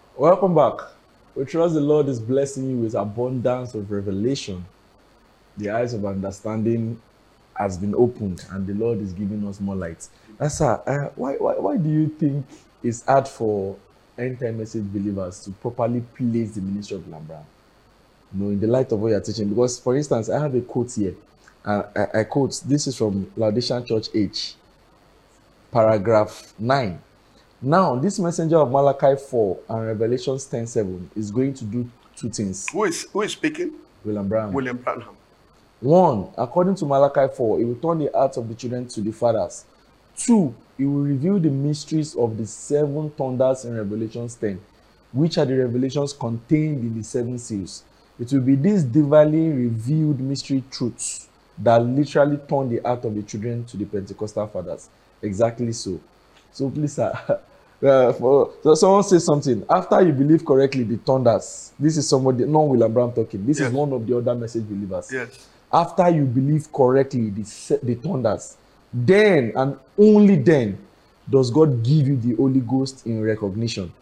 Welcome back. We trust the Lord is blessing you with abundance of revelation. The eyes of understanding has been opened, and the Lord is giving us more light. Sir, why do you think it's hard for end-time message believers to properly place the ministry of Lambram? In the light of what you're teaching. Because, for instance, I have a quote here. I quote, this is from Laodicean Church H, paragraph 9. Now, this messenger of Malachi 4 and Revelations 10:7 is going to do two things. Who is speaking? William Branham. William Branham. One, according to Malachi 4, he will turn the hearts of the children to the fathers. Two, he will reveal the mysteries of the 7 thunders in Revelations 10, which are the revelations contained in the 7 seals. It will be these divinely revealed mystery truths that literally turn the heart of the children to the Pentecostal fathers. Exactly so. So please, sir, so someone says something. After you believe correctly, the thunders. This is somebody, non-William Branham talking. This is one of the other message believers. Yes. After you believe correctly, the thunders, then and only then does God give you the Holy Ghost in recognition.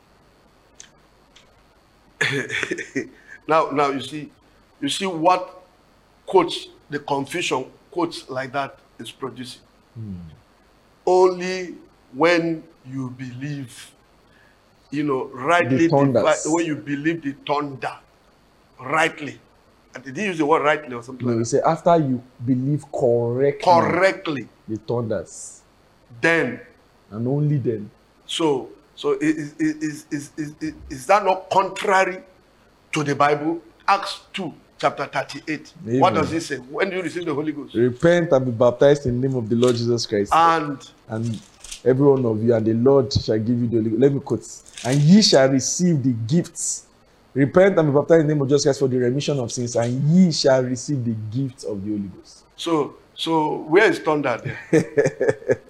Now you see what quotes, the confusion quotes like that is producing. Only when you believe, rightly, when you believe the thunder, rightly. And did he use the word rightly or something? No, like he said after you believe correctly, the thunders, then and only then. So is that not contrary to the Bible? Acts 2, chapter 38. Amen. What does it say? When do you receive the Holy Ghost? Repent and be baptized in the name of the Lord Jesus Christ. And every one of you, and the Lord shall give you the Holy Ghost. Let me quote. And ye shall receive the gifts. Repent and be baptized in the name of Jesus Christ for the remission of sins, and ye shall receive the gifts of the Holy Ghost. So where is thunder there?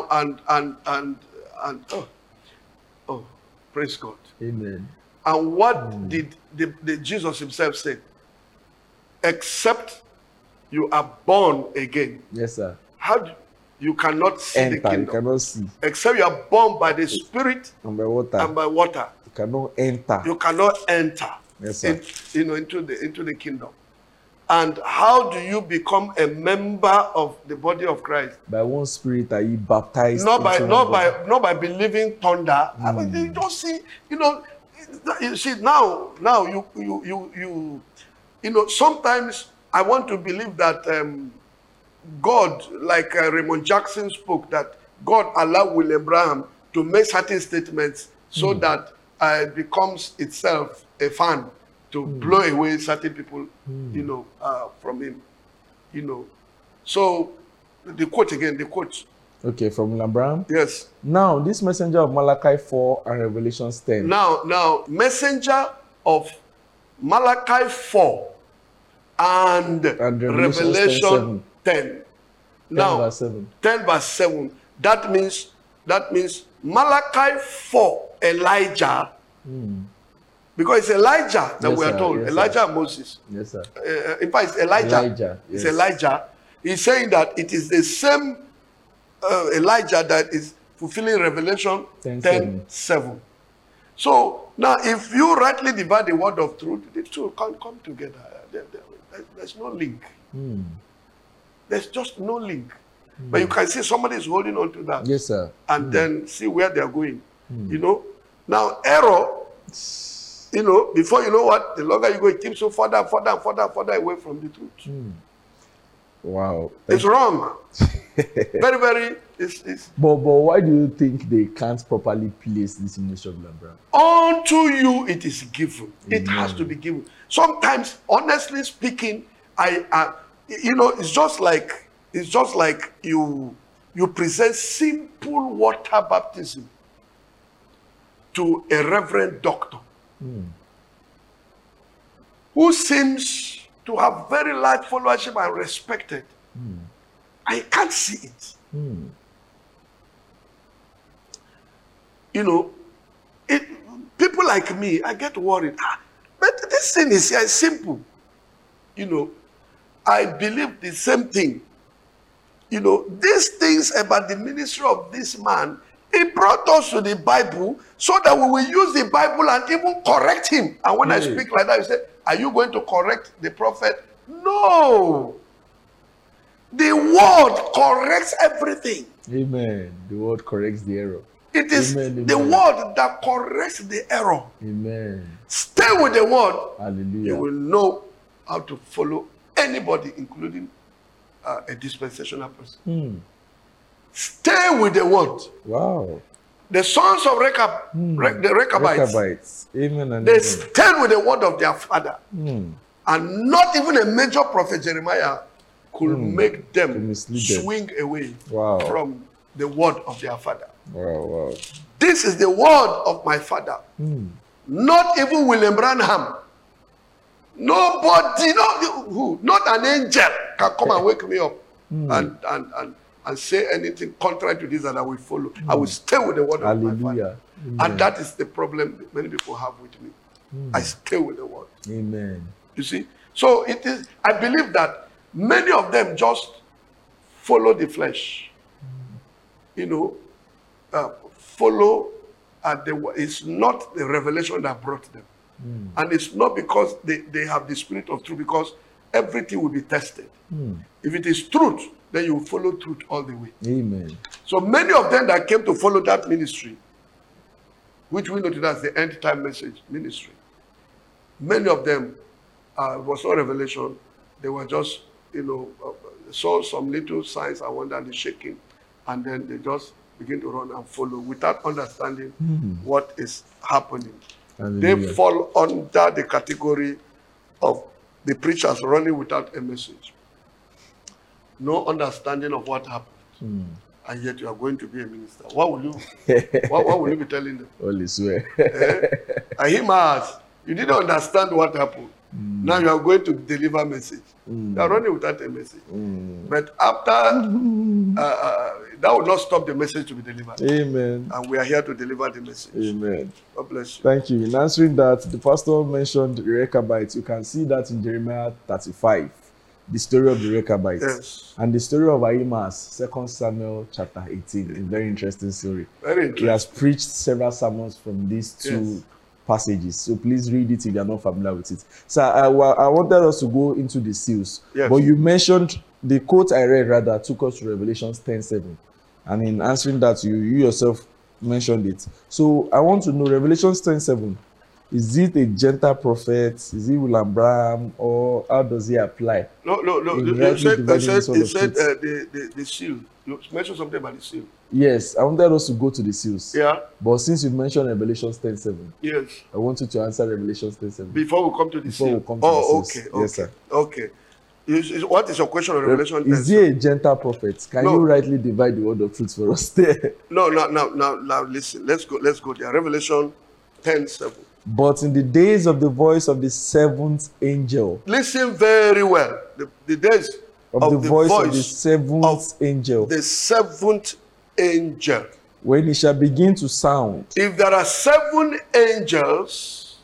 Oh, praise God. Amen. And what did Jesus himself say? Except you are born again. Yes, sir. You cannot see the kingdom. You cannot see. Except you are born by the Spirit and by water. You cannot enter. You cannot enter. Yes, sir. Into the kingdom. And how do you become a member of the body of Christ? By one Spirit are you baptized. Not by believing thunder. I mean, you don't see. You see now you sometimes I want to believe that God, like Raymond Jackson spoke, that God allowed William Branham to make certain statements so that it becomes itself a fan to blow away certain people, from him, So the quote again, Okay, from William Branham? Yes. Now, this messenger of Malachi 4 and Revelations 10. Now, messenger of Malachi 4 and Revelation 10. Now, 10 verse 7. That means Malachi 4, Elijah. Because it's Elijah that we are told. Yes, Elijah and Moses. Yes, sir. In fact, it's Elijah. Yes. It's Elijah. He's saying that it is the same Elijah that is fulfilling Revelation 10:7. So now, if you rightly divide the word of truth, the two can't come together. There's no link. There's just no link. But you can see somebody is holding on to that. Yes, sir. And then see where they are going. Now error. Before you know what, the longer you go, it keeps you further away from the truth. Wow. It's wrong. Very, very. But why do you think they can't properly place this ministry of Lambram? Unto you it is given. It has to be given. Sometimes, honestly speaking, it's just like you present simple water baptism to a reverend doctor who seems to have very large followership and respected. I can't see it. People like me, I get worried. But this thing is simple. I believe the same thing. These things about the ministry of this man, He brought us to the Bible so that we will use the Bible and even correct him. And when I speak like that, you say, are you going to correct the prophet? No. The word corrects everything. Amen. The word corrects the error. It is the word that corrects the error. Amen. Stay with the word. Hallelujah. You will know how to follow anybody, including a dispensational person. Stay with the word. Wow. The sons of the Rechabites, Amen. They stayed with the word of their father. And not even a major prophet Jeremiah could make them swing away from the word of their father. Wow. This is the word of my father. Not even William Branham. Nobody, not an angel can come and wake me up and say anything contrary to this that I will follow. I will stay with the word of my father. Amen. And that is the problem many people have with me. I stay with the word. Amen. You see? So it is, I believe that many of them just follow the flesh. Follow it's not the revelation that brought them. And it's not because they have the spirit of truth, because everything will be tested. If it is truth, then you will follow truth all the way. Amen. So many of them that came to follow that ministry, which we know today as the end time message ministry, many of them was no revelation. They were just, saw some little signs and wonder and shaking, and then they just begin to run and follow without understanding what is happening. Hallelujah. They fall under the category of the preachers running without a message. No understanding of what happened. And yet you are going to be a minister. What will you what will you be telling them? Holy swear. Ahimaaz, you didn't understand what happened. Now you are going to deliver a message. You are running without a message. But after that will not stop the message to be delivered. Amen. And we are here to deliver the message. Amen. God bless you. Thank you. In answering that, the pastor mentioned the Rechabites. You can see that in Jeremiah 35, the story of the Rechabites. Yes. And the story of Ahimaaz, 2 Samuel chapter 18. A very interesting story. Very interesting. He has preached several sermons from these two passages. So please read it if you are not familiar with it. So I wanted us to go into the seals. Yes. But you mentioned, the quote I read rather took us to Revelation 10:7. And in answering that, you yourself mentioned it. So I want to know, Revelation 10:7, is it a Gentile prophet? Is it William Branham? Or how does it apply? No. You said the seal. You mentioned something about the seal. Yes, I wanted us to go to the seals. Yeah. But since you mentioned Revelation 10:7, yes, I want you to answer Revelation 10:7. Before we come to the seal. We come to the seals. Okay. Yes, sir. Okay. What is your question on Revelation 10? Is he a Gentile prophet? Can you rightly divide the word of truth for us there? No. Now, listen. Let's go there. Revelation 10:7. But in the days of the voice of the seventh angel. Listen very well. The days of the voice of the seventh angel. The seventh angel. When he shall begin to sound. If there are 7 angels,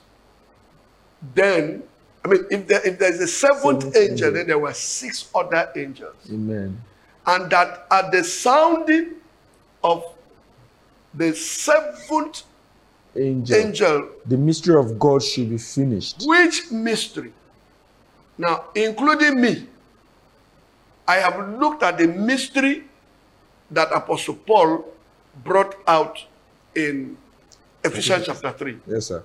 then if there is a seventh angel, then there were 6 other angels. Amen. And that at the sounding of the 7th angel, the mystery of God should be finished. Which mystery? Now, including me, I have looked at the mystery that Apostle Paul brought out in Ephesians chapter 3. Yes, sir.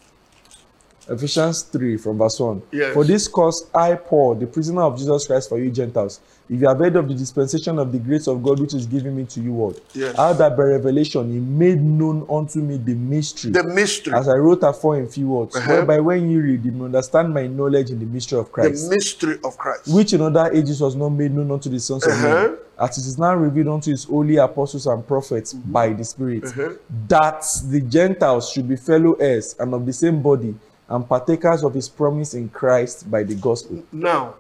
Ephesians 3 from verse 1. Yes. For this cause I, Paul, the prisoner of Jesus Christ for you Gentiles, if you have heard of the dispensation of the grace of God which is given me to you all, yes, how that by revelation he made known unto me the mystery. The mystery. As I wrote afore in few words, whereby when you read, you may understand my knowledge in the mystery of Christ. The mystery of Christ. Which in other ages was not made known unto the sons of men, as it is now revealed unto his holy apostles and prophets by the Spirit, that the Gentiles should be fellow heirs and of the same body, and partakers of his promise in Christ by the gospel. Now,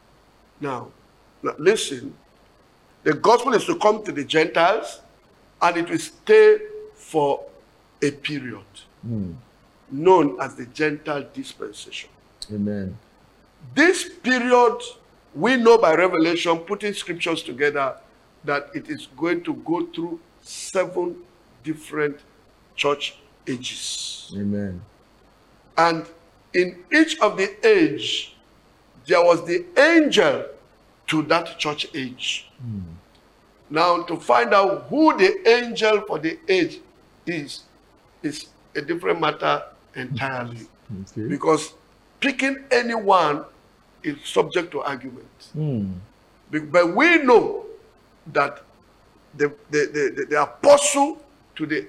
listen. The gospel is to come to the Gentiles, and it will stay for a period known as the Gentile dispensation. Amen. This period, we know by revelation, putting scriptures together, that it is going to go through 7 different church ages. Amen. And in each of the age, there was the angel to that church age. Now, to find out who the angel for the age is a different matter entirely. Okay. Because picking anyone is subject to argument. But we know that the apostle to the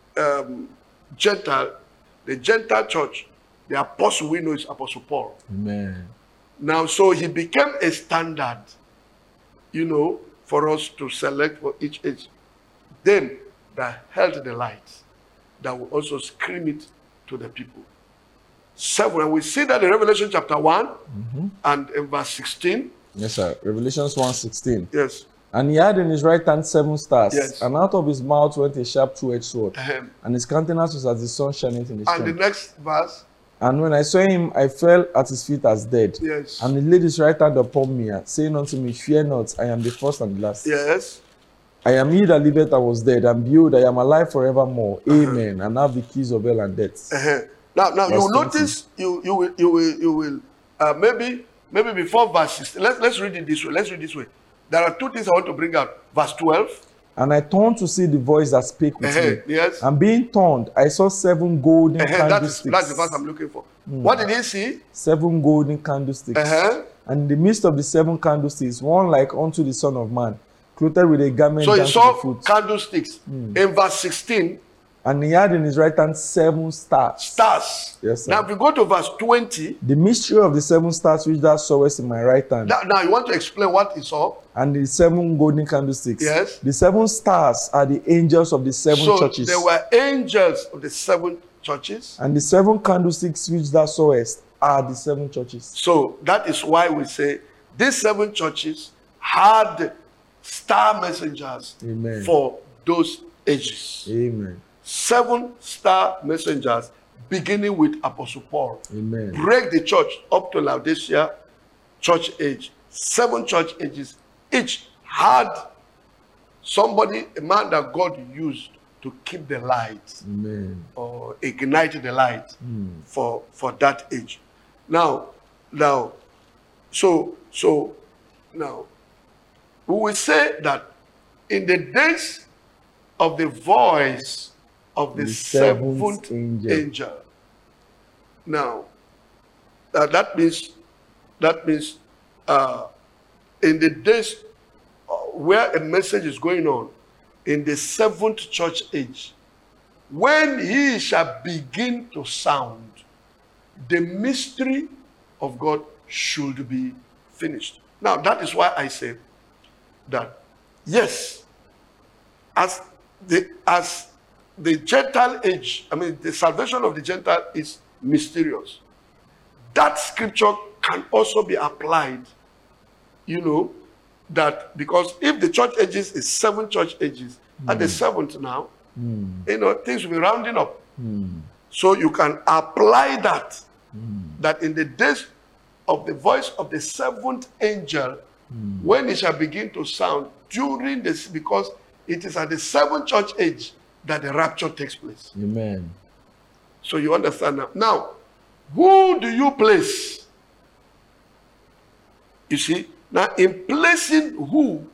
Gentile church, the apostle we know is Apostle Paul. Amen. Now, so he became a standard, for us to select for each age. Then that held the light, that will also scream it to the people. 7, and we see that in Revelation chapter 1 and in verse 16. Yes, sir. Revelations 1:16. Yes. And he had in his right hand 7 stars, Yes. and out of his mouth went a sharp two-edged sword, and his countenance was as the sun shining in the And the strength. next verse. And when I saw him, I fell at his feet as dead. Yes. And he laid his right hand upon me, saying unto me, Fear not, I am the first and the last. Yes. I am he that liveth and was dead, and behold, I am alive forevermore. Amen. And have the keys of hell and death. Now you Verse will notice you will maybe before verse 16. Let's read it this way. Let's read this way. There are 2 things I want to bring out. Verse 12. And I turned to see the voice that spake with me. Yes. And being turned, I saw 7 golden candlesticks. That's the verse I'm looking for. What did he see? 7 golden candlesticks. And in the midst of the 7 candlesticks, one like unto the Son of Man, clothed with a garment So down he to the saw foot. candlesticks. In verse 16, And he had in his right hand 7 stars. stars. Yes, sir. Now if you go to verse 20, The mystery of the 7 stars which thou sawest in my right hand, now you want to explain what he saw. and the 7 golden candlesticks. Yes. The 7 stars are the angels of the 7 So churches. there were angels of the 7 churches. And the 7 candlesticks which thou sawest are the 7 churches. So that is why we say these 7 churches had star messengers. Amen. For those ages. Amen. 7 star messengers beginning with Apostle Paul. Amen. Break the church up to Laodicea church age. 7 church ages. Each had somebody, a man that God used to keep the light. Amen. Or ignite the light for that age. Now, so now we will say that in the days of the voice of the 7th angel. Now, that means in the days where a message is going on, in the 7th church age, when he shall begin to sound, the mystery of God should be finished. Now, that is why I say that, yes, as the Gentile age, the salvation of the Gentile is mysterious. That scripture can also be applied, that because if the church ages is 7 church ages, at the 7th now, things will be rounding up. So you can apply that, that in the days of the voice of the 7th angel, when it shall begin to sound during this, because it is at the 7th church age that the rapture takes place. Amen. So you understand now. Now, who do you place? You see, now in placing who,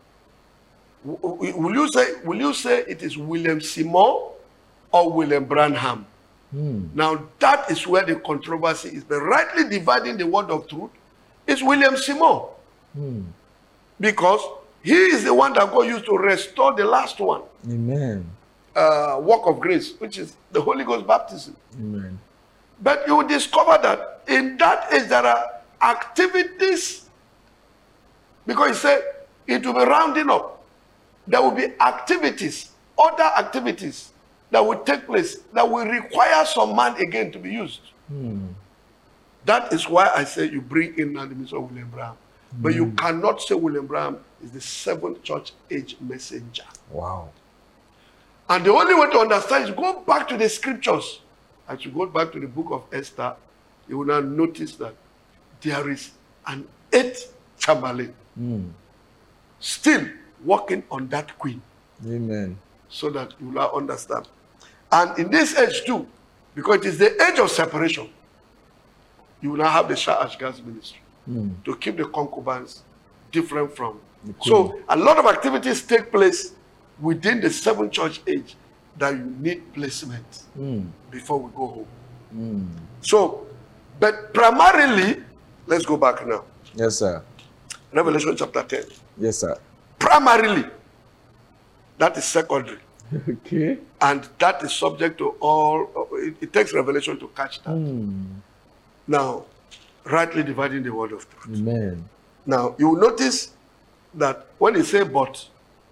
will you say it is William Seymour or William Branham? Now that is where the controversy is. But rightly dividing the word of truth is William Seymour. Because he is the one that God used to restore the last one. Amen. Work of grace, which is the Holy Ghost baptism. Amen. But you will discover that in that age there are activities, because he said it will be rounding up. There will be activities, other activities that will take place that will require some man again to be used. That is why I say you bring in the ministry of William Branham. But you cannot say William Branham is the 7th church age messenger. Wow. And the only way to understand is go back to the scriptures. As you go back to the book of Esther, you will now notice that there is an 8th Chamberlain still working on that queen. Amen. so that you will understand. And in this age too, because it is the age of separation, you will now have the Shah Ashgaz ministry to keep the concubines different from. So a lot of activities take place within the 7th church age that you need placement before we go home. So, but primarily, let's go back now. Yes, sir. Revelation chapter 10. Yes, sir. Primarily, that is secondary. Okay. And that is subject to all, it takes revelation to catch that. Now, rightly dividing the word of truth. Amen. Now, you will notice that when he say but,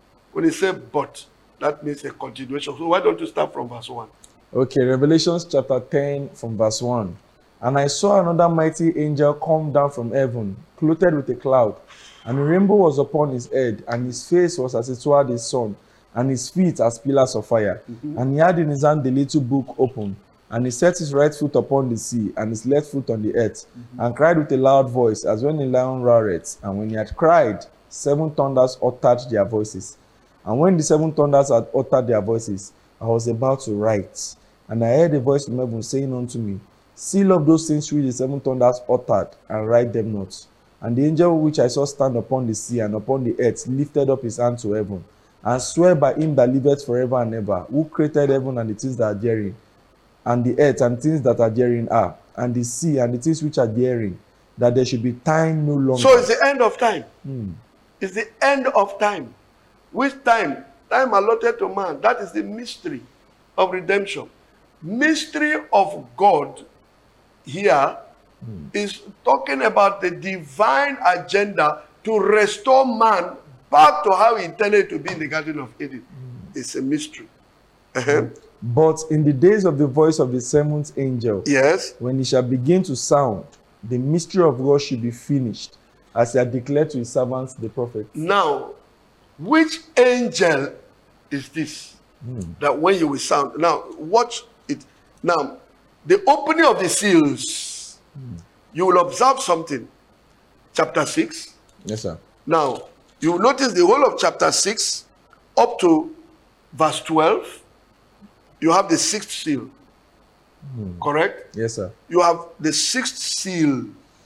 that means a continuation. So why don't you start from verse 1? Okay, Revelation chapter 10 from verse 1. And I saw another mighty angel come down from heaven, clothed with a cloud, and a rainbow was upon his head, and his face was as it were the sun, and his feet as pillars of fire. And he had in his hand the little book open, and he set his right foot upon the sea, and his left foot on the earth, and cried with a loud voice, as when a lion roareth. And when he had cried, 7 thunders uttered their voices. And when the 7 thunders had uttered their voices, I was about to write. And I heard a voice from heaven saying unto me, seal up those things which the 7 thunders uttered, and write them not. And the angel which I saw stand upon the sea and upon the earth lifted up his hand to heaven, and swear by him that liveth forever and ever, who created heaven and the things that are therein, and the earth and things that are therein are, and the sea and the things which are therein, that there should be time no longer. So it's the end of time. It's the end of time. Which time? Time allotted to man. That is the mystery of redemption. Mystery of God here is talking about the divine agenda to restore man back to how he intended to be in the Garden of Eden. It's a mystery. But in the days of the voice of the 7th angel, yes, when he shall begin to sound, the mystery of God should be finished, as he had declared to his servants the prophets. Now, which angel is this? That when you will sound. Now, watch it. Now, the opening of the seals, you will observe something. Chapter 6. Yes, sir. Now, you will notice the whole of chapter 6 up to verse 12. You have the 6th seal. Correct? Yes, sir. You have the 6th seal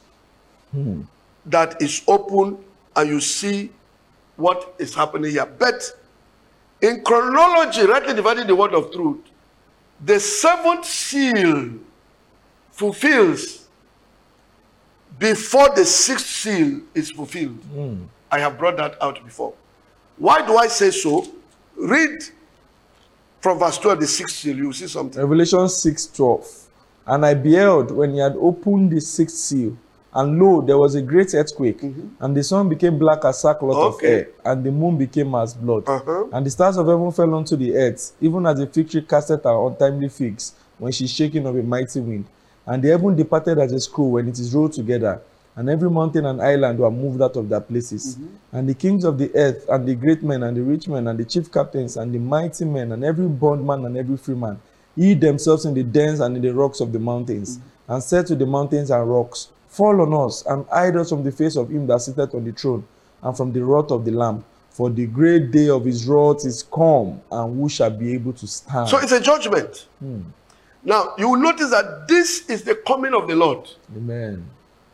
that is open, and you see what is happening here. But in chronology, rightly dividing the word of truth, the 7th seal fulfills before the 6th seal is fulfilled. I have brought that out before. Why do I say so? Read from verse 12, the 6th seal, you will see something. Revelation 6:12. And I beheld when he had opened the 6th seal, and lo, there was a great earthquake, and the sun became black as sackcloth of hair, and the moon became as blood. And the stars of heaven fell unto the earth, even as a fig tree casteth her untimely figs, when she is shaken of a mighty wind. And the heaven departed as a scroll when it is rolled together, and every mountain and island were moved out of their places. And the kings of the earth, and the great men, and the rich men, and the chief captains, and the mighty men, and every bondman and every free man, hid themselves in the dens and in the rocks of the mountains, and said to the mountains and rocks, fall on us, and hide us from the face of him that sitteth on the throne, and from the wrath of the Lamb. For the great day of his wrath is come, and who shall be able to stand? So it's a judgment. Now, you will notice that this is the coming of the Lord. Amen.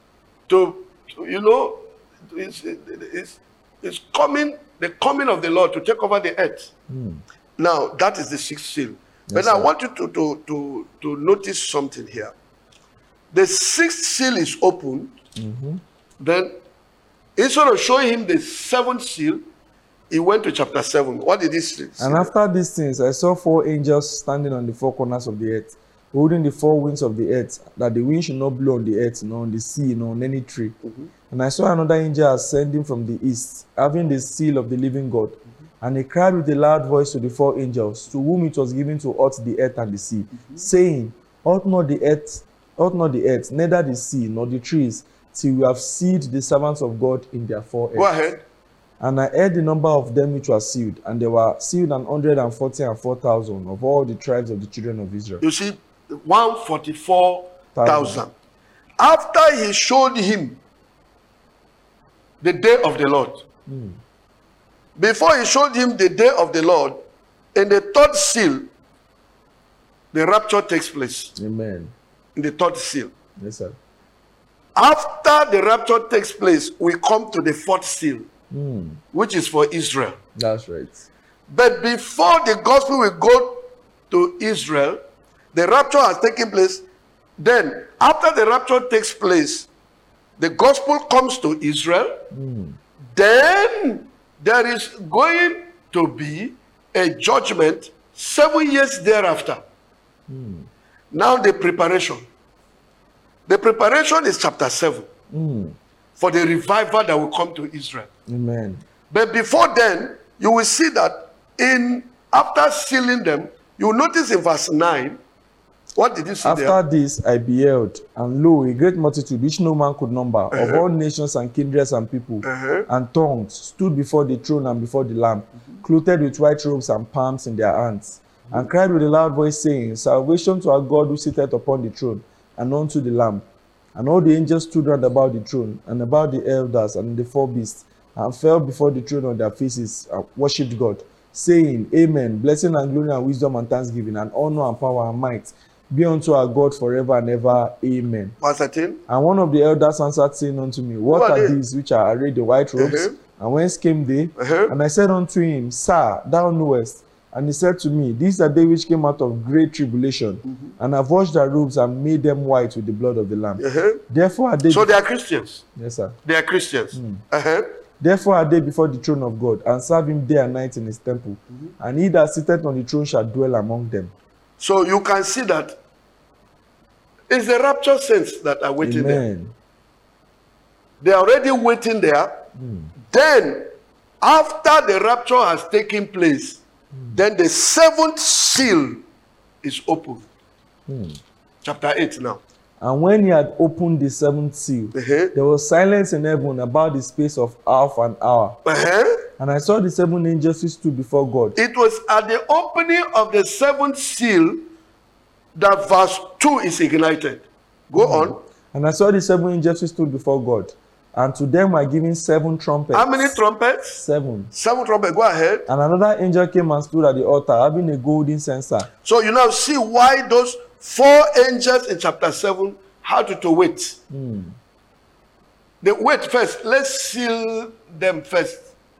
It's coming, the coming of the Lord to take over the earth. Now, that is the 6th seal. But I want you to notice something here. The 6th seal is opened. Then, instead of showing him the 7th seal, he went to chapter 7. What did he say? And after these things, I saw 4 angels standing on the 4 corners of the earth, holding the 4 winds of the earth, that the wind should not blow on the earth, nor on the sea, nor on any tree. And I saw another angel ascending from the east, having the seal of the living God. And he cried with a loud voice to the 4 angels, to whom it was given to hurt the earth and the sea, saying, hurt not the earth, neither the sea, nor the trees, till we have sealed the servants of God in their foreheads. Go ahead. And I heard the number of them which were sealed, and they were sealed 144,000 of all the tribes of the children of Israel. You see, 144,000. After he showed him the day of the Lord, before he showed him the day of the Lord, in the third seal, the rapture takes place. Amen. In the third seal. Yes, sir. After the rapture takes place, we come to the fourth seal, which is for Israel. That's right. But before the gospel will go to Israel, the rapture has taken place. Then, after the rapture takes place, the gospel comes to Israel. Then, there is going to be a judgment 7 years thereafter. Now, the preparation. The preparation is chapter 7 for the revival that will come to Israel. Amen. But before then, you will see that after sealing them, you will notice in verse 9, what did you see there? After this I beheld, and lo, a great multitude, which no man could number, of all nations and kindreds and people, and tongues, stood before the throne and before the Lamb, clothed with white robes and palms in their hands, and cried with a loud voice, saying, Salvation to our God who sitteth upon the throne, and unto the Lamb. And all the angels stood round about the throne, and about the elders and the four beasts, and fell before the throne on their faces, and worshipped God, saying, Amen. Blessing and glory and wisdom and thanksgiving, and honor and power and might be unto our God forever and ever. Amen. Verse 13. And one of the elders answered, saying unto me, What are these which are arrayed in white robes? And whence came they? And I said unto him, Sir, thou knowest. And he said to me, These are they which came out of great tribulation, and have washed their robes and made them white with the blood of the Lamb. Therefore are they. So they are Christians. Yes, sir. They are Christians. Therefore are they before the throne of God, and serve him day and night in his temple. And he that sitteth on the throne shall dwell among them. So you can see that it's the rapture saints that are waiting there. They are already waiting there. Then, after the rapture has taken place, then the seventh seal is opened. Chapter 8 now. And when he had opened the seventh seal, there was silence in heaven about the space of half an hour. And I saw the seven angels who stood before God. It was at the opening of the seventh seal that verse 2 is ignited. Go on. And I saw the seven angels who stood before God, and to them were given 7 trumpets. How many trumpets? 7. 7 trumpets. Go ahead. And another angel came and stood at the altar, having a golden censer. So you now see why those 4 angels in chapter 7 had to wait. They wait first. Let's seal them first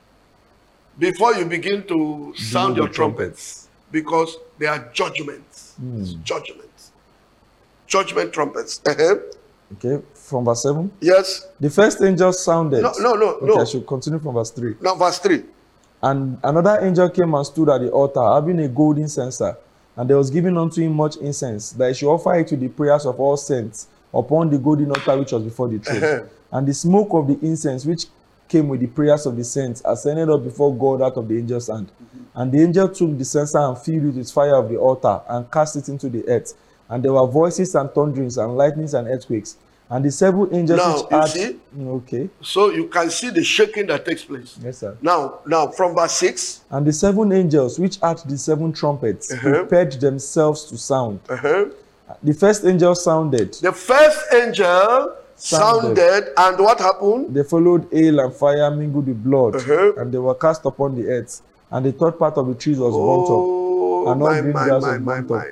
before you begin to sound your trumpets, because they are judgments. Judgments. Judgment trumpets. Okay, from verse 7? Yes. The first angel sounded. No. Okay, I should continue from verse 3. No, verse 3. And another angel came and stood at the altar, having a golden censer, and there was given unto him much incense, that he should offer it to the prayers of all saints upon the golden altar which was before the throne. And the smoke of the incense which came with the prayers of the saints ascended up before God out of the angel's hand. And the angel took the censer and filled it with fire of the altar, and cast it into the earth. And there were voices and thunderings and lightnings and earthquakes. And the 7 angels now, which had... see? Okay. So you can see the shaking that takes place. Yes, sir. Now from verse 6. And the 7 angels which had the 7 trumpets prepared themselves to sound. The first angel sounded. The first angel sounded, and what happened? They followed hail and fire mingled with blood, and they were cast upon the earth. And the third part of the trees was burnt up, and all green grass was burnt up.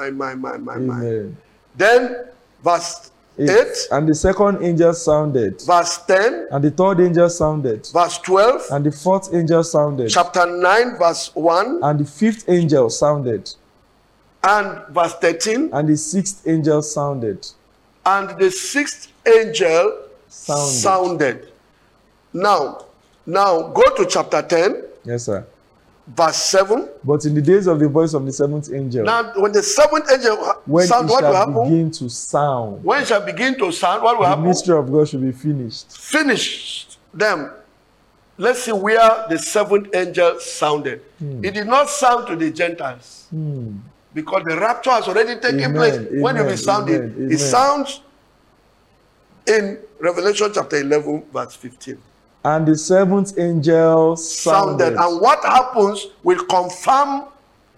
Amen. Then verse 8. And the second angel sounded. Verse 10. And the third angel sounded. Verse 12. And the fourth angel sounded. Chapter 9 verse 1. And the fifth angel sounded. And verse 13. And the sixth angel sounded. And the sixth angel sounded. Now go to chapter 10. Yes, sir. Verse 7. But in the days of the voice of the seventh angel. Now, when the seventh angel sound, what will happen? Begin to sound. When it shall begin to sound, what will happen? The mystery of God should be finished. Finished them. Let's see where the seventh angel sounded. It did not sound to the Gentiles. Because the rapture has already taken place. When it is sounding, it sounds in Revelation chapter 11, verse 15. And the seventh angel sounded. And what happens will confirm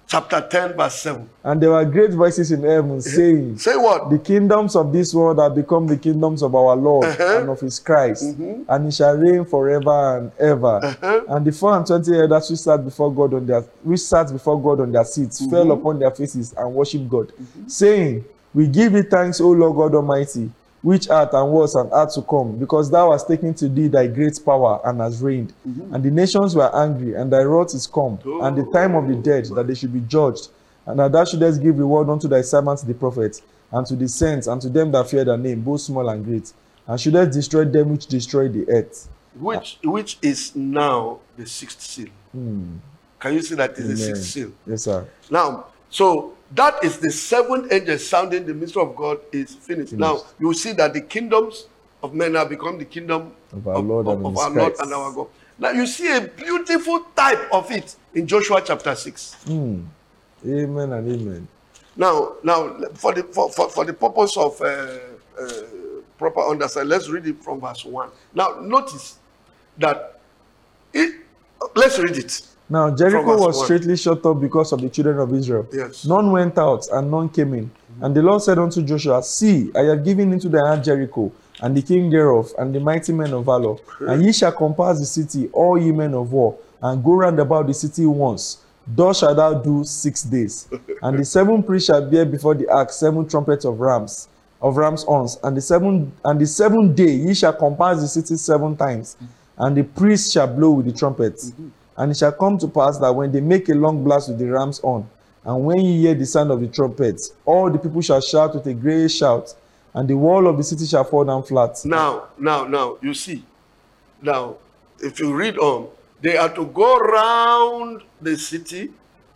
chapter 10, verse 7. And there were great voices in heaven saying, say what? The kingdoms of this world have become the kingdoms of our Lord and of his Christ, and he shall reign forever and ever. And the 4 and 20 elders which sat before God on their seats fell upon their faces and worshipped God, saying, We give thee thanks, O Lord God Almighty, which art and was and art to come, because thou hast taken to thee thy great power and hast reigned. And the nations were angry, and thy wrath is come, and the time of the dead, that they should be judged, and that thou shouldest give reward unto thy servants the prophets, and to the saints, and to them that fear thy name, both small and great, and shouldest destroy them which destroy the earth. Which is now the 6th seal. Can you see that is the 6th seal? Yes, sir. Now, so that is the 7th angel sounding the mystery of God is finished. Now, you will see that the kingdoms of men have become the kingdom of our Lord and our God. Now, you see a beautiful type of it in Joshua chapter 6. Amen and amen. Now, for the purpose of proper understanding, let's read it from verse 1. Now, notice that let's read it. Now Jericho was straightly shut up because of the children of Israel. Yes. None went out and none came in. And the Lord said unto Joshua, See, I have given into thy hand Jericho, and the king thereof, and the mighty men of valor. And ye shall compass the city, all ye men of war, and go round about the city once. Thus shalt thou do 6 days. And the 7 priests shall bear before the ark 7 trumpets of rams horns. And the seventh day ye shall compass the city 7 times. And the priests shall blow with the trumpets. And it shall come to pass that when they make a long blast with the ram's horn, and when ye hear the sound of the trumpets, all the people shall shout with a great shout, and the wall of the city shall fall down flat. Now, you see. Now, if you read on, they are to go round the city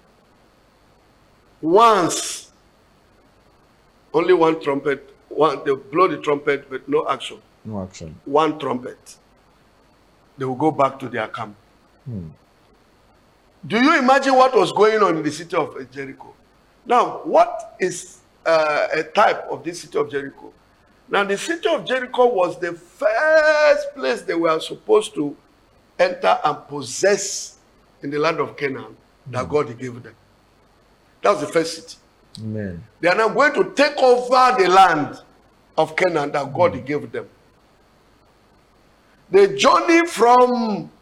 once. Only one trumpet. They blow the trumpet, but no action. No action. One trumpet. They will go back to their camp. Do you imagine what was going on in the city of Jericho? Now, what is a type of this city of Jericho? Now, the city of Jericho was the first place they were supposed to enter and possess in the land of Canaan that God gave them. That was the first city. Amen. They are now going to take over the land of Canaan that God gave them. The journey from,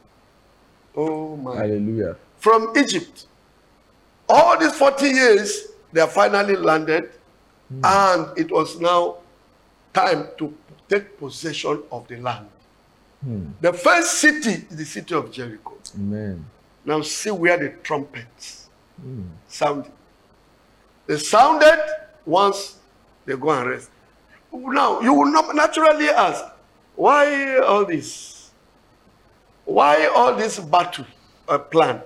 hallelujah, from Egypt, all these 40 years, they have finally landed, and it was now time to take possession of the land. The first city is the city of Jericho. Amen. Now see where the trumpets sounded. They sounded once they go and rest. Now you will not naturally ask, why all this? Why all this battle plan?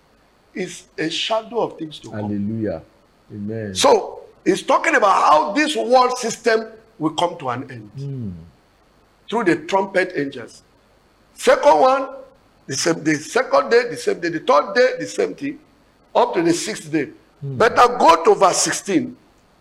Is a shadow of things to come. Hallelujah. Amen. So it's talking about how this world system will come to an end through the trumpet angels. Second one, the same day. Second day, the same day. The third day, the same thing. Up to the 6th day. Better go to verse 16.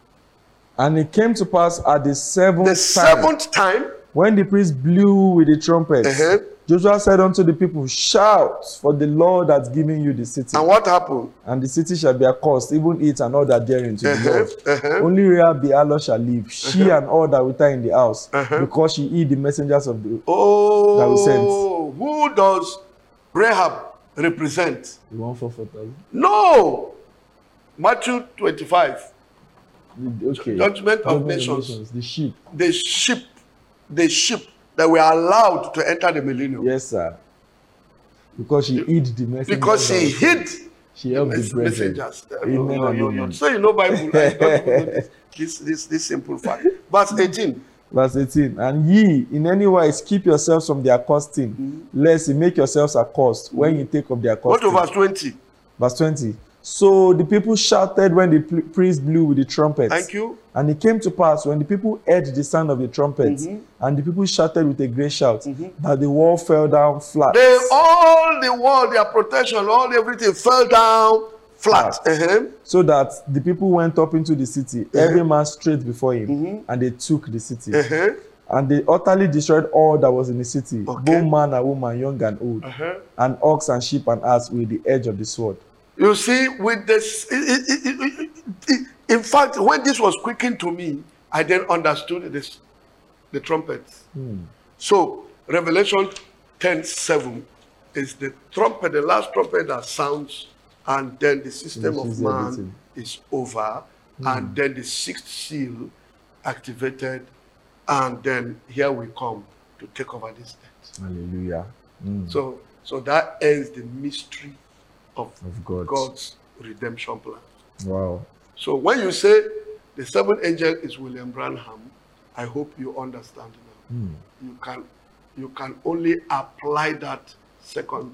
And it came to pass at the seventh time, when the priest blew with the trumpets, Joshua said unto the people, Shout, for the Lord has given you the city. And what happened? And the city shall be accursed, even it and all that therein to the Lord. Only Rahab the harlot shall live, she and all that with her in the house, because she hid the messengers of the that we sent. Who does Rahab represent? The one for 4,000? No! Matthew 25. Okay. Judgment of nations. The sheep. The sheep that were allowed to enter the millennium. Yes, sir. Because she hid the messengers. Because she hid. She helped the messengers. Amen. So you know Bible. I don't know this simple fact. Verse 18. Verse 18. And ye in any wise keep yourselves from the accosting, lest ye make yourselves accursed when you take up the accosting. Go to verse 20. Verse 20. So the people shouted when the priest blew with the trumpets. Thank you. And it came to pass when the people heard the sound of the trumpets, and the people shouted with a great shout, that the wall fell down flat. All the wall, their protection, all everything fell down flat. So that the people went up into the city, every man straight before him, and they took the city. And they utterly destroyed all that was in the city, both man and woman, young and old, and ox and sheep and ass with the edge of the sword. You see, with this, in fact, when this was quickened to me, I then understood this, the trumpets. So, Revelation 10:7 is the trumpet, the last trumpet that sounds, and then the system of man is over, and then the sixth seal activated, and then here we come to take over this death. Hallelujah. So that ends the mystery of God's redemption plan. Wow. So when you say the seventh angel is William Branham, I hope you understand now. You can only apply that second.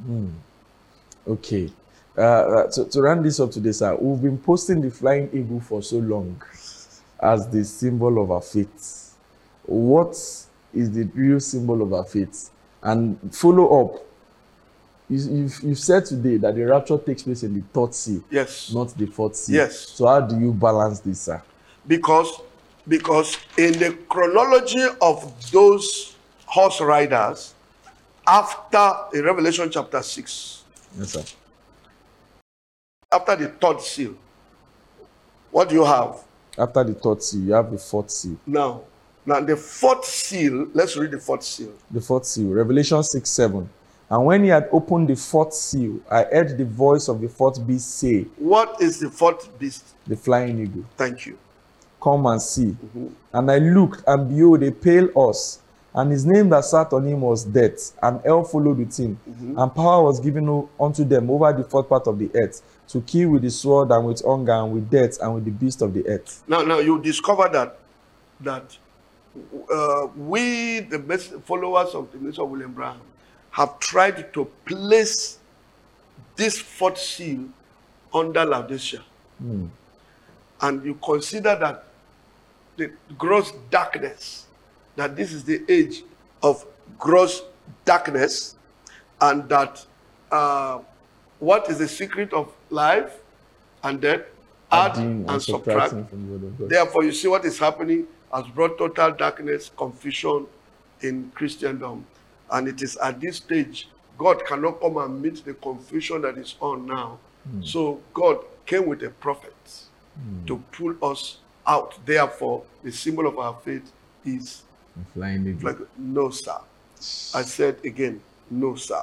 Okay. To run this up today, sir, we've been posting the flying eagle for so long as the symbol of our faith. What is the real symbol of our faith? And follow up. You've said today that the rapture takes place in the third seal. Yes. Not the fourth seal. Yes. So how do you balance this, sir? Because in the chronology of those horse riders, after in Revelation chapter 6. Yes, sir. After the third seal, what do you have? After the third seal, you have the fourth seal. Now the fourth seal, let's read the fourth seal. The fourth seal, Revelation 6:7. And when he had opened the fourth seal, I heard the voice of the fourth beast say. What is the fourth beast? The flying eagle. Thank you. Come and see. And I looked, and behold, a pale horse, and his name that sat on him was Death, and hell followed with him. And power was given unto them over the fourth part of the earth, to kill with the sword, and with hunger, and with death, and with the beast of the earth. Now you discover that we, the followers of the ministry of William Branham, have tried to place this fourth seal under Laodicea. And you consider that the gross darkness, that this is the age of gross darkness, and that what is the secret of life and death? Add and subtract. Therefore, you see what is happening has brought total darkness, confusion in Christendom. And it is at this stage, God cannot come and meet the confusion that is on now. So God came with a prophet to pull us out. Therefore, the symbol of our faith is flying eagle. Like, no, sir. I said again, no, sir.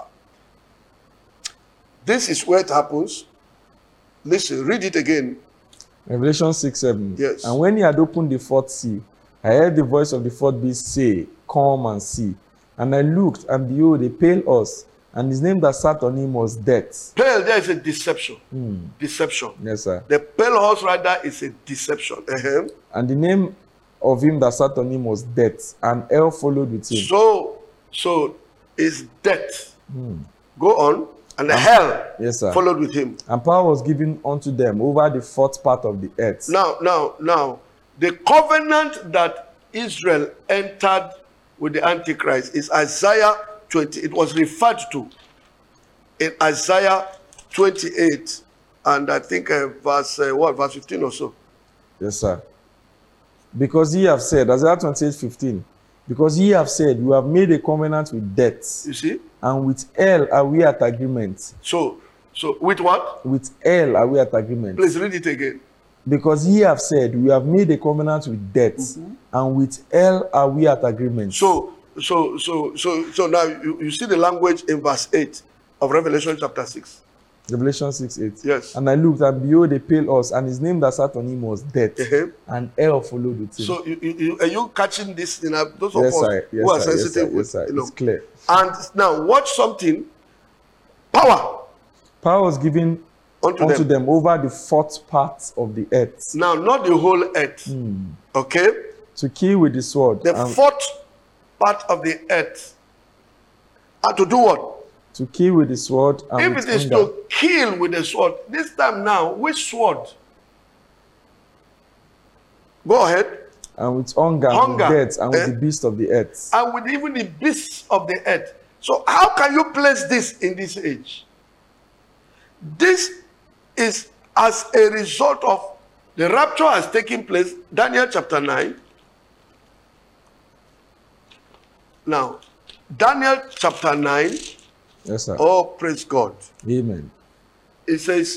This is where it happens. Listen, read it again. Revelation 6:7. Yes. And when he had opened the fourth seal, I heard the voice of the fourth beast say, Come and see. And I looked, and behold, a pale horse, and his name that sat on him was Death. Pale, there is a deception. Deception. Yes, sir. The pale horse rider is a deception. And the name of him that sat on him was Death, and hell followed with him. So is death. Go on. And the hell yes, sir. Followed with him. And power was given unto them over the fourth part of the earth. Now, the covenant that Israel entered with the Antichrist is Isaiah 20. It was referred to in Isaiah 28, and I think verse 15 or so. Yes, sir. Because ye have said, Isaiah 28:15. Because ye have said, you have made a covenant with death. You see? And with hell are we at agreement. So with what? With hell are we at agreement. Please read it again. Because ye have said, we have made a covenant with death, and with hell are we at agreement. So now you see the language in verse 8 of Revelation chapter 6. Revelation 6:8. Yes. And I looked, and behold, a pale horse, and his name that sat on him was Death, and hell followed with him. So are you catching this? Those of us who are sensitive. Yes, sir. It's clear. And now watch something. Power was given unto them over the fourth part of the earth. Now, not the whole earth. Okay? To kill with the sword. The fourth part of the earth. And to do what? To kill with the sword. And if it is to kill with the sword, this time now, which sword? Go ahead. And with hunger, and with death, and with the beast of the earth. And with even the beasts of the earth. So how can you place this in this age? This is as a result of the rapture has taken place, Daniel chapter 9. Now, Daniel chapter 9. Yes, sir. Oh, praise God. Amen. it says,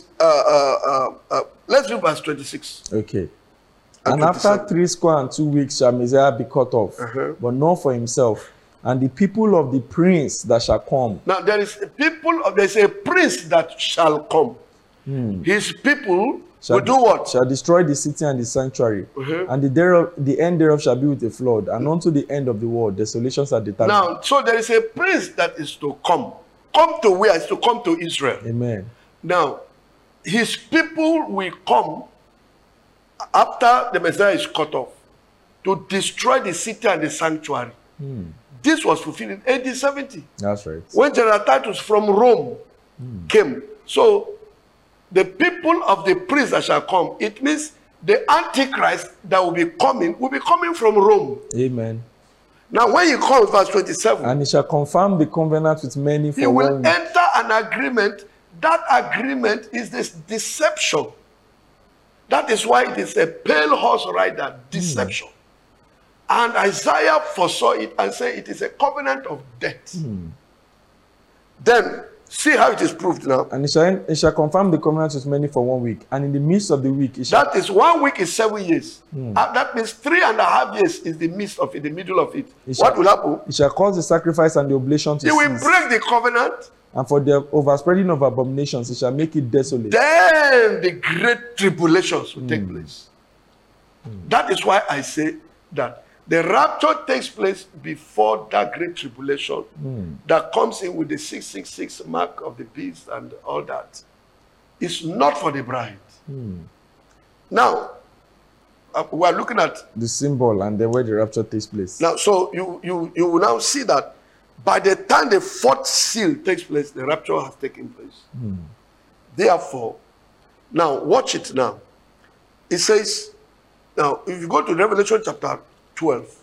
let's read verse 26. Okay. And after 62 weeks shall Messiah be cut off, but not for himself, and the people of the prince that shall come. Now there's a prince that shall come. His people will do what? Shall destroy the city and the sanctuary, and the end thereof shall be with a flood, and unto the end of the world desolations are determined. Now, so there is a prince that is to come. Come to where? Is to come to Israel. Amen. Now, his people will come after the Messiah is cut off to destroy the city and the sanctuary. This was fulfilled in AD 70. That's right. When General Titus from Rome came. So, the people of the prince that shall come, it means the Antichrist that will be coming from Rome. Amen. Now, when you come, verse 27, and he shall confirm the covenant with many for he will enter an agreement. That agreement is this deception. That is why it is a pale horse rider, deception. And Isaiah foresaw it and said it is a covenant of death. Then, see how it is proved now. And he shall confirm the covenant with many for 1 week. And in the midst of the week, that is 1 week is 7 years. That means 3.5 years is the midst of it, the middle of it. What will happen? He shall cause the sacrifice and the oblation to cease. He will break the covenant. And for the overspreading of abominations, he shall make it desolate. Then the great tribulations will take place. That is why I say that the rapture takes place before that great tribulation that comes in with the 666 mark of the beast and all that. It's not for the bride. Now, we are looking at the symbol and then where the rapture takes place. Now, so you will now see that by the time the fourth seal takes place, the rapture has taken place. Therefore, now watch it now. It says, now if you go to Revelation chapter 12.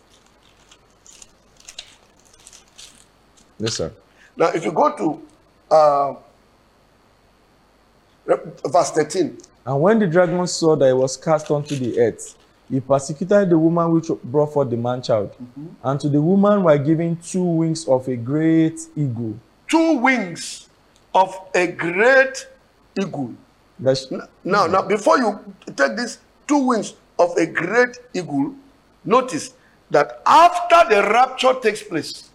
Yes, sir. Now, if you go to verse 13. And when the dragon saw that it was cast onto the earth, he persecuted the woman which brought forth the man-child. And to the woman were given 2 wings of a great eagle. 2 wings of a great eagle. Now, before you take these 2 wings of a great eagle, notice that after the rapture takes place,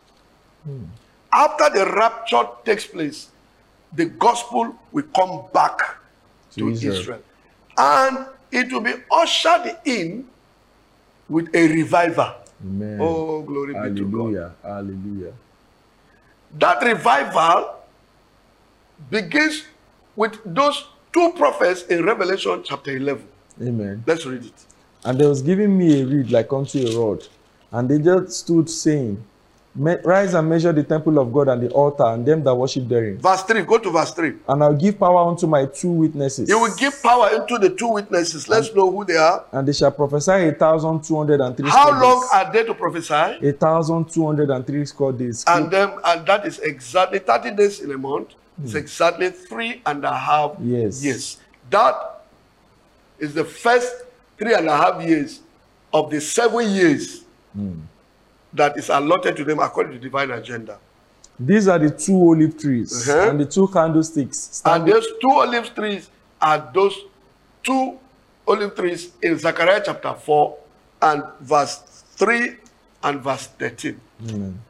the gospel will come back to Israel. And it will be ushered in with a revival. Amen. Oh, glory be to God. Hallelujah. That revival begins with those 2 prophets in Revelation chapter 11. Amen. Let's read it. And they was giving me a reed like unto a rod. And they just stood saying, Rise and measure the temple of God and the altar and them that worship therein. Verse 3, go to verse 3. And I'll give power unto my 2 witnesses. You will give power into the 2 witnesses. Let's know who they are. And they shall prophesy 1,203 How long are they to prophesy? 1,203 score days. And that is exactly 30 days in a month. It's exactly 3.5 years. That is the first 3.5 years of the 7 years that is allotted to them according to divine agenda. These are the 2 olive trees and the 2 candlesticks. And those 2 olive trees are those 2 olive trees in Zechariah chapter 4 and verse 3 and verse 13. Amen.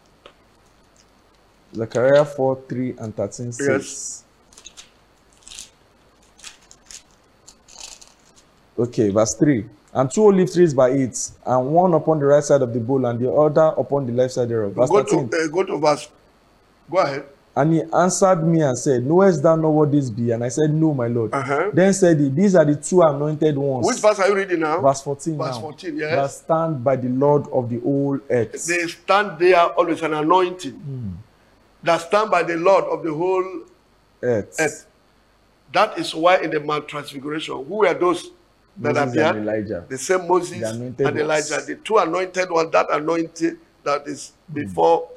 Zechariah 4, 3 and 13 says. Okay, verse 3. And 2 olive trees by it, and one upon the right side of the bowl, and the other upon the left side thereof. Verse 13. Go ahead. And he answered me and said, Knowest thou not what this be? And I said, No, my Lord. Then said he, These are the 2 anointed ones. Which verse are you reading now? Verse 14 Verse now. 14, yes. That stand by the Lord of the whole earth. They stand there always an anointing. That stand by the Lord of the whole earth. That is why in the Mount Transfiguration, who were those that appeared? The same Moses and Elijah. The 2 anointed ones, that anointing that is before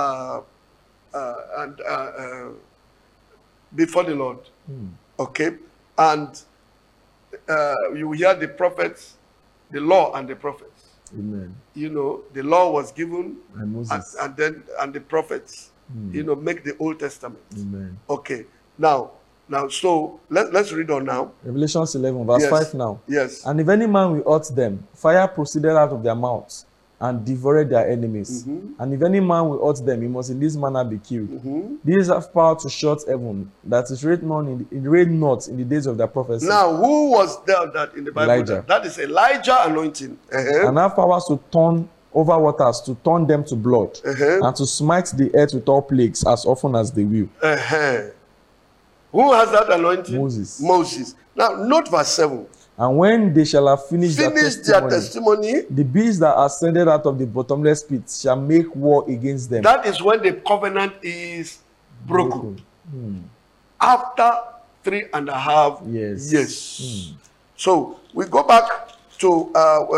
before the Lord. Okay? And you hear the prophets, the law and the prophets. Amen. You know, the law was given and Moses. And the prophets, make the Old Testament. Amen. Okay. Now, Now, so let's read on now. Revelation 11, verse 5 now. Yes. And if any man will hurt them, fire proceeded out of their mouths and devoured their enemies. And if any man will hurt them, he must in this manner be killed. These have power to shut heaven, that is rained not in the days of their prophecy. Now, who was there that in the Bible? Elijah. That is Elijah anointing. And have powers to turn over waters, to turn them to blood, and to smite the earth with all plagues as often as they will. Who has that anointing? Moses. Now, note verse 7. And when they shall have finished their testimony, the beast that ascended out of the bottomless pit shall make war against them. That is when the covenant is broken. After 3.5 years. So we go back to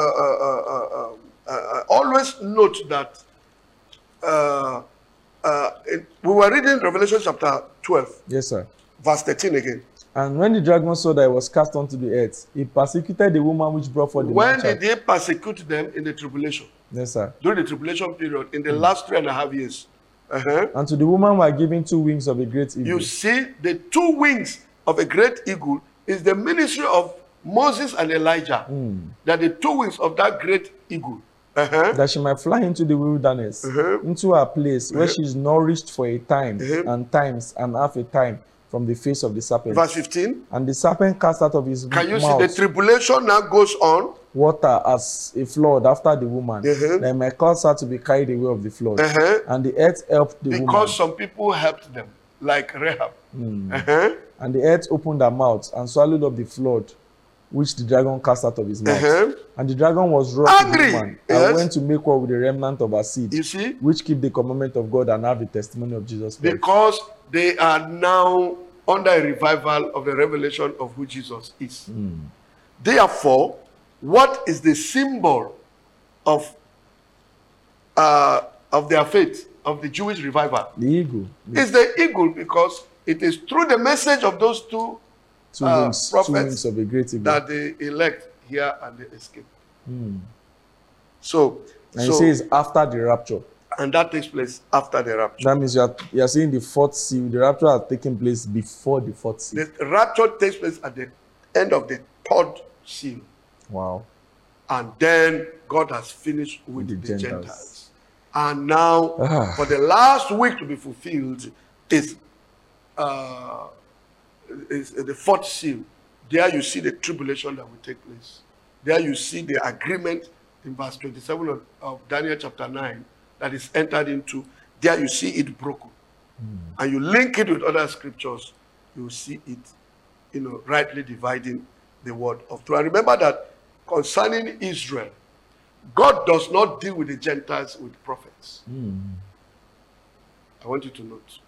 always note that we were reading Revelation chapter 12. Yes, sir. Verse 13 again. And when the dragon saw that it was cast onto the earth, he persecuted the woman which brought forth the man child. When did he persecute them? In the tribulation. Yes, sir. During the tribulation period, in the last 3.5 years. And to the woman were given 2 wings of a great eagle. You see, the 2 wings of a great eagle is the ministry of Moses and Elijah. That the 2 wings of that great eagle. That she might fly into the wilderness, into a place where she is nourished for a time, and times and half a time from the face of the serpent. Verse 15. And the serpent cast out of his mouth. Can you see the tribulation now goes on? Water as a flood after the woman. Then might cause her to be carried away of the flood. And the earth helped the woman. Because some people helped them, like Rahab. And the earth opened her mouth and swallowed up the flood, which the dragon cast out of his mouth. And the dragon was wroth with the woman, and went to make war with the remnant of her seed, you see, which keep the commandment of God and have the testimony of Jesus Christ. Because they are now under a revival of the revelation of who Jesus is. Therefore, what is the symbol of their faith, of the Jewish revival? The eagle. It's the eagle, because it is through the message of those two wings, prophets 2 wings of a great eagle that they elect here and they escape. So, it says after the rapture. And that takes place after the rapture. That means you are saying the 4th seal. The rapture has taken place before the 4th seal. The rapture takes place at the end of the 3rd seal. Wow. And then God has finished with the Gentiles. And now, for the last week to be fulfilled, is the 4th seal. There you see the tribulation that will take place. There you see the agreement in verse 27 of Daniel chapter 9 that is entered into. There you see it broken. And you link it with other scriptures, you see it, rightly dividing the word of truth. And remember that concerning Israel, God does not deal with the Gentiles with prophets. I want you to note.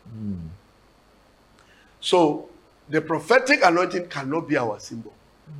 So, the prophetic anointing cannot be our symbol.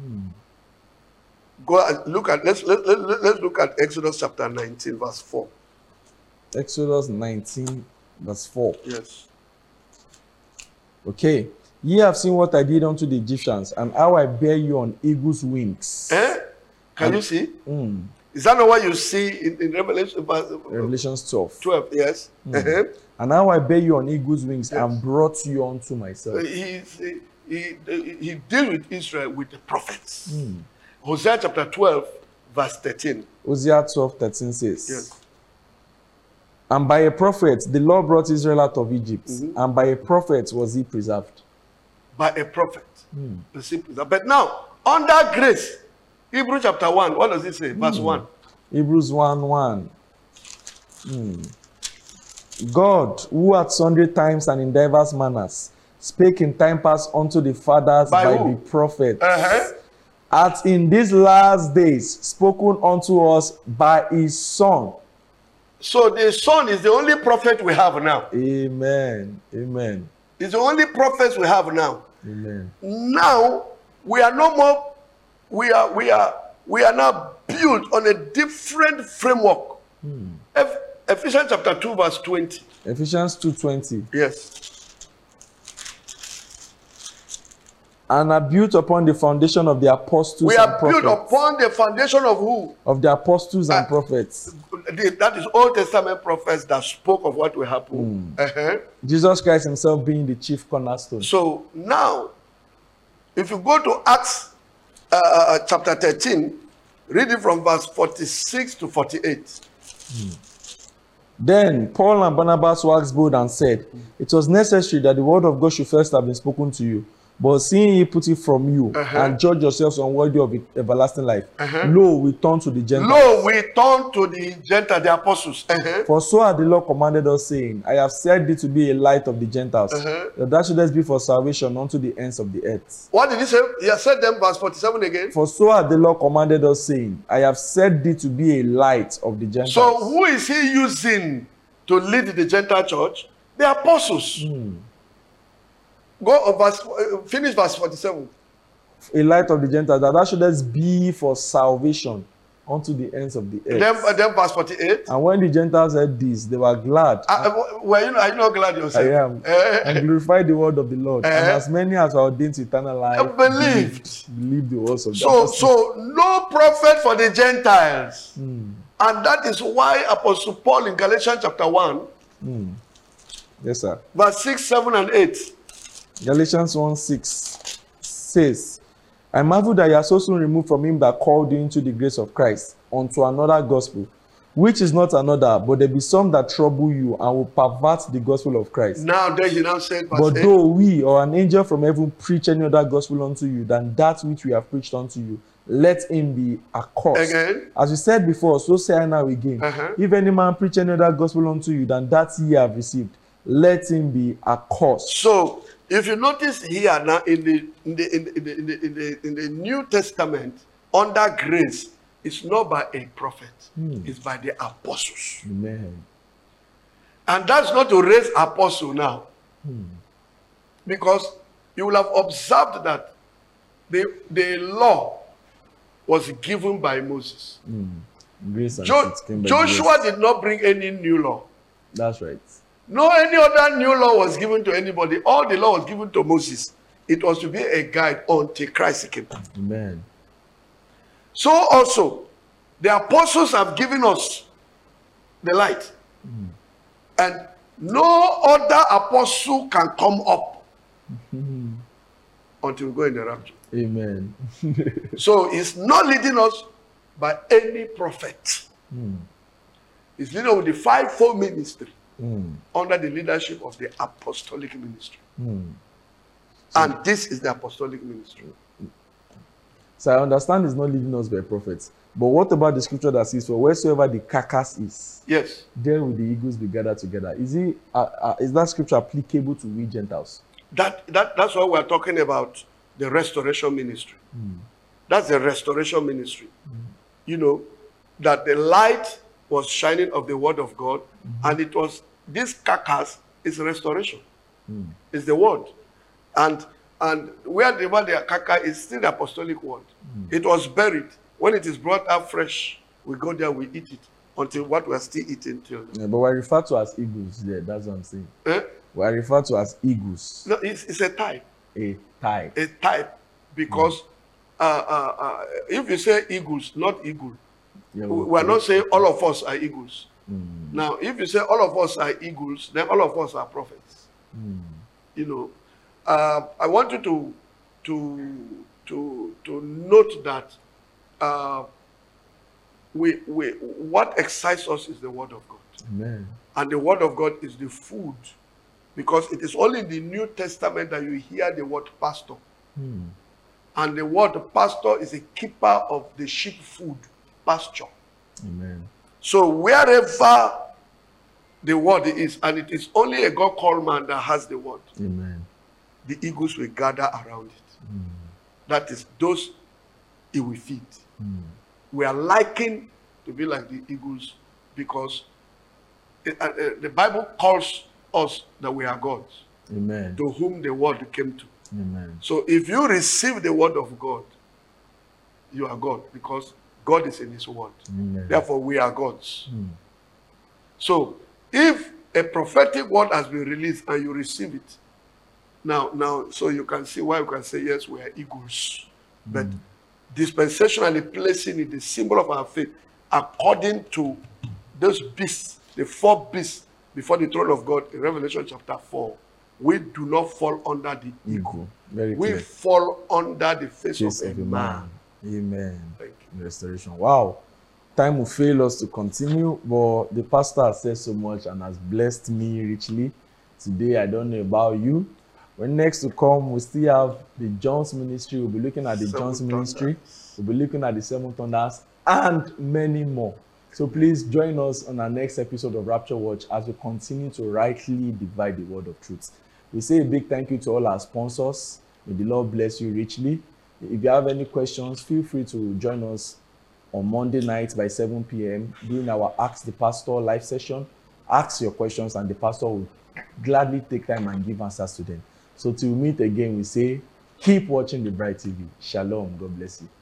Go and look at, let's look at Exodus chapter 19, verse 4. Exodus 19, verse 4. Yes. Okay. Ye have seen what I did unto the Egyptians, and how I bear you on eagle's wings. Can you see? Is that not what you see in Revelation? Revelations 12. 12, yes. And how I bear you on eagle's wings, and brought you unto myself. He dealt with Israel with the prophets. Hosea chapter 12, verse 13. Hosea 12, 13 says, yes. And by a prophet, the Lord brought Israel out of Egypt, and by a prophet was he preserved. By a prophet. But now, under grace, Hebrews chapter 1, what does it say? Verse 1. Hebrews 1:1. God, who at sundry times and in diverse manners spake in time past unto the fathers by the prophets, hath in these last days spoken unto us by his Son. So the Son is the only prophet we have now. Amen. Amen. It's the only prophet we have now. Amen. Now we are no more. We are now built on a different framework. Ephesians chapter 2, verse 20. Ephesians 2:20. Yes. And are built upon the foundation of the apostles we and are prophets. built upon the foundation of who? Of the apostles and prophets. That is Old Testament prophets that spoke of what will happen. Jesus Christ himself being the chief cornerstone. So now If you go to Acts chapter 13, read it from verse 46 to 48. Then Paul and Barnabas waxed bold and said, It was necessary that the word of God should first have been spoken to you. But seeing ye put it from you, and judge yourselves unworthy of everlasting life, lo, we turn to the Gentiles. Lo, we turn to the Gentiles, the apostles. For so had the Lord commanded us, saying, I have set thee to be a light of the Gentiles, that thou shouldest be for salvation unto the ends of the earth. What did he say? He has said them, verse 47 again. For so had the Lord commanded us, saying, I have set thee to be a light of the Gentiles. So who is he using to lead the Gentile church? The apostles. Finish verse 47. A light of the Gentiles, that thou shouldest be for salvation unto the ends of the earth. Then verse 48. And when the Gentiles heard this, they were glad. Are you not glad yourself? I am. And glorified the word of the Lord. And as many as were ordained to eternal life believed the words of God. So no prophet for the Gentiles. And that is why Apostle Paul in Galatians chapter 1, yes, sir. verse 6, 7, and 8. Galatians 1:6 says, I marvel that you are so soon removed from him that called you into the grace of Christ unto another gospel, which is not another, but there be some that trouble you and will pervert the gospel of Christ. Now there he now said, but though we or an angel from heaven preach any other gospel unto you than that which we have preached unto you, let him be accursed. Again. As we said before, so say I now again. If any man preach any other gospel unto you than that ye have received, let him be accursed. So if you notice here now in the New Testament, under grace, it's not by a prophet, it's by the apostles. Amen. And that's not to raise apostle now. Because you will have observed that the law was given by Moses. Grace and Joshua did not bring any new law. That's right. No, any other new law was given to anybody. All the law was given to Moses. It was to be a guide until Christ came. Amen. So also, the apostles have given us the light. And no other apostle can come up until we go in the rapture. Amen. So it's not leading us by any prophet. It's leading us with the fivefold ministry. Under the leadership of the apostolic ministry. And this is the apostolic ministry. So I understand it's not leading us by prophets. But what about the scripture that says, for wheresoever the carcass is, yes, there will the eagles be gathered together? Is that scripture applicable to we Gentiles? That's why we're talking about the restoration ministry. That's the restoration ministry. You know, that the light was shining of the word of God, and it was this carcass is restoration. It's the word. And where the carcass is still the apostolic word. It was buried. When it is brought up fresh, we go there, we eat it until what we are still eating till. Yeah, but we're referred to as eagles there, that's what I'm saying. We're referred to as eagles. No, it's a type. A type. A type. Because if you say eagles, not eagle, we are not saying all of us are eagles. Now, if you say all of us are eagles, then all of us are prophets. You know, I want you to note that what excites us is the word of God. Amen. And the word of God is the food, because it is only in the New Testament that you hear the word pastor. And the word pastor is a keeper of the sheep food pasture. Amen. So wherever the word is, and it is only a God called man that has the word, Amen, the eagles will gather around it. That is, those it will feed. We are likened to be like the eagles because the Bible calls us that we are gods. Amen. To whom the word came to. Amen. So if you receive the word of God, you are God, because God is in his word. Amen. Therefore, we are gods. So if a prophetic word has been released and you receive it, now, so you can see why you can say, yes, we are eagles. But dispensationally placing it, the symbol of our faith, according to those beasts, the four beasts before the throne of God in Revelation chapter 4, we do not fall under the eagle. Very we clear. fall under the face of a man. Amen. Thank you. Restoration. Wow. Time will fail us to continue, but the pastor has said so much and has blessed me richly. Today, I don't know about you. When next to come, we still have the John's ministry. We'll be looking at the John's ministry. We'll be looking at the Seven Thunders and many more. So please join us on our next episode of Rapture Watch as we continue to rightly divide the word of truth. We say a big thank you to all our sponsors. May the Lord bless you richly. If you have any questions, feel free to join us on Monday night by 7 p.m. during our Ask the Pastor live session. Ask your questions and the pastor will gladly take time and give answers to them. So till we meet again, we say, keep watching the Bright TV. Shalom. God bless you.